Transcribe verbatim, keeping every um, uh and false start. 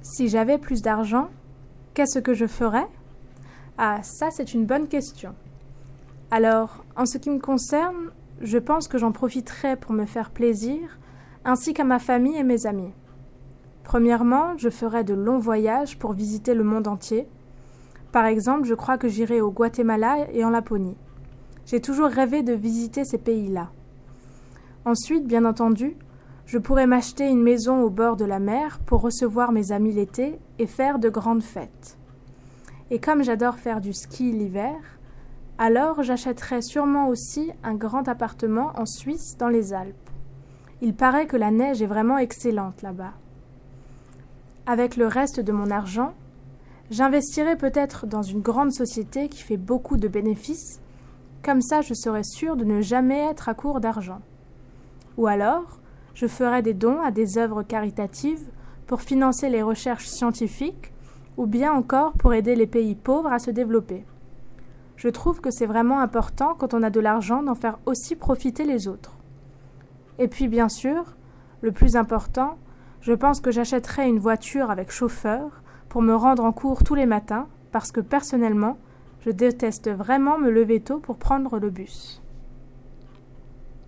Si j'avais plus d'argent, qu'est-ce que je ferais? Ah, ça c'est une bonne question. Alors, en ce qui me concerne, je pense que j'en profiterais pour me faire plaisir, ainsi qu'à ma famille et mes amis. Premièrement, je ferais de longs voyages pour visiter le monde entier. Par exemple, je crois que j'irai au Guatemala et en Laponie. J'ai toujours rêvé de visiter ces pays-là. Ensuite, bien entendu, je pourrais m'acheter une maison au bord de la mer pour recevoir mes amis l'été et faire de grandes fêtes. Et comme j'adore faire du ski l'hiver, alors j'achèterais sûrement aussi un grand appartement en Suisse dans les Alpes. Il paraît que la neige est vraiment excellente là-bas. Avec le reste de mon argent, j'investirais peut-être dans une grande société qui fait beaucoup de bénéfices, comme ça je serais sûre de ne jamais être à court d'argent. Ou alors, je ferais des dons à des œuvres caritatives pour financer les recherches scientifiques ou bien encore pour aider les pays pauvres à se développer. Je trouve que c'est vraiment important quand on a de l'argent d'en faire aussi profiter les autres. Et puis bien sûr, le plus important, je pense que j'achèterais une voiture avec chauffeur pour me rendre en cours tous les matins parce que personnellement, je déteste vraiment me lever tôt pour prendre le bus.